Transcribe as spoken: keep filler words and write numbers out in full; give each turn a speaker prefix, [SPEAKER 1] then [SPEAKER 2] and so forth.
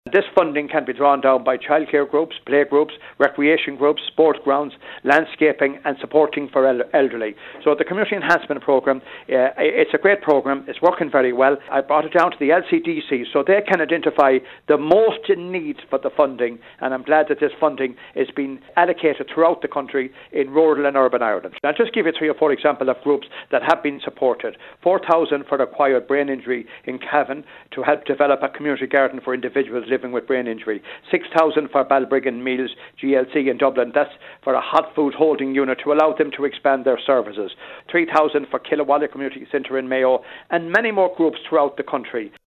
[SPEAKER 1] This funding can be drawn down by childcare groups, play groups, recreation groups, sports grounds, landscaping and supporting for el- elderly. So the Community Enhancement Programme, uh, it's a great programme, it's working very well. I brought it down to the L C D C so they can identify the most in need for the funding, and I'm glad that this funding is being allocated throughout the country in rural and urban Ireland. I'll just give you three or four examples of groups that have been supported. four thousand for acquired brain injury in Cavan to help develop a community garden for individuals living with brain injury. six thousand for Balbriggan Meals G L C in Dublin. That's for a hot food holding unit to allow them to expand their services. three thousand for Killawalla Community Centre in Mayo, and many more groups throughout the country.